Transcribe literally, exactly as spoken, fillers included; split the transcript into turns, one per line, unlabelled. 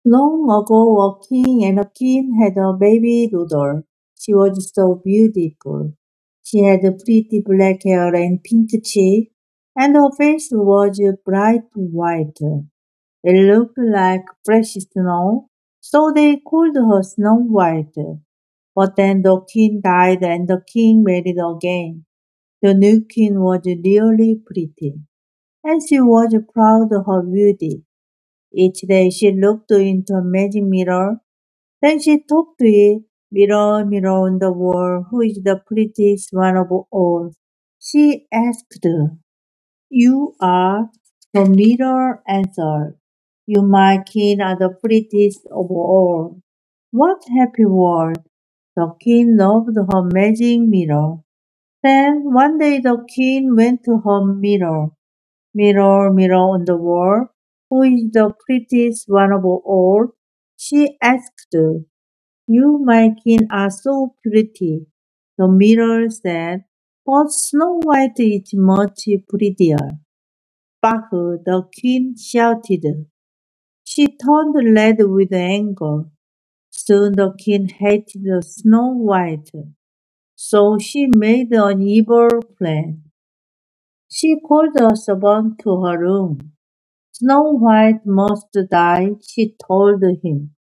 Long ago, a king and a queen had a baby daughter. She was so beautiful. She had pretty black hair and pink cheeks, and her face was bright white. It looked like fresh snow, so they called her Snow White. But then the king died and the king married again. The new queen was really pretty, and she was proud of her beauty. Each day she looked into a magic mirror. Then she talked to it. Mirror, mirror on the wall, who is the prettiest one of all? She asked. You are. The mirror answered. You, my king, are the prettiest of all. What happy world! The king loved her magic mirror. Then one day the king went to her mirror. Mirror, mirror on the wall, who is the prettiest one of all? She asked. You, my king, are so pretty. The mirror said, but Snow White is much prettier. Bah! The queen shouted. She turned red with anger. Soon the king hated Snow White, so she made an evil plan. She called a servant to her room. Snow White must die, she told him.